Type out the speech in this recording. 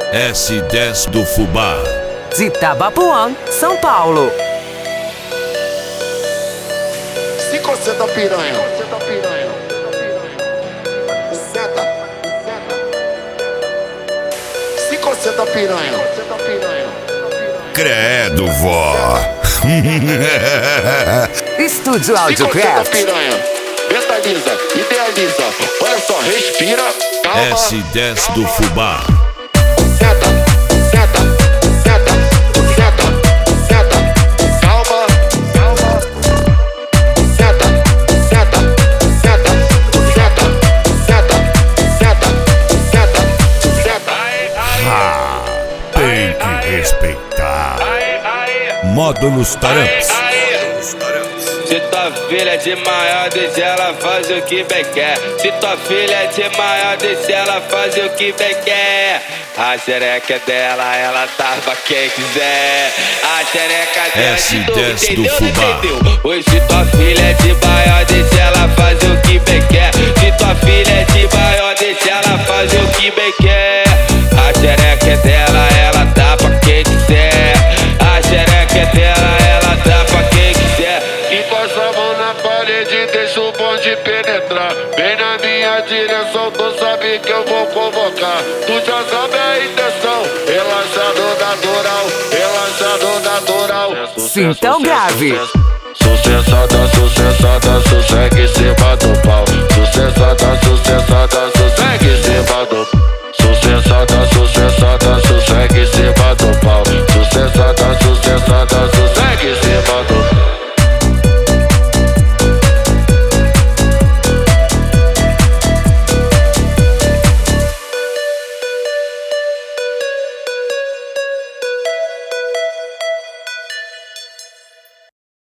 S10 do Fubá, de Itabapoã, São Paulo. Se concentra, piranha. Senta. Se concentra, piranha. credo, vó. Estúdio Se concentra, Audiocraft. piranha. Mentaliza, idealiza. Olha só, respira. Calma. S10 do Fubá, Senta, senta, senta, senta, senta. Calma, calma. Senta, senta, senta, senta, senta, senta, senta, senta. tem que respeitar. Módulos Taramps. Se tua filha é de maior, deixa ela fazer o que bem quer. Se tua filha é de maior, deixa ela fazer o que bem quer. A xereca é dela, ela dá pra quem quiser. A xereca dela de novo, S10 do entendeu? Fubá. Entendeu? Hoje se tua filha é de maior, deixa ela fazer o que bem quer. Se tua filha é de maior, deixa ela fazer o que bem quer. A xereca é dela, ela dá pra quem quiser. A xereca é dela, ela dá pra quem quiser. Encosta a mão na parede, deixa o bonde penetrar. Vem na minha direção, tu sabe que eu vou convocar. Tu já sabe a intenção, relaxado natural, relaxado natural. Sim, tão grave. Sucesso da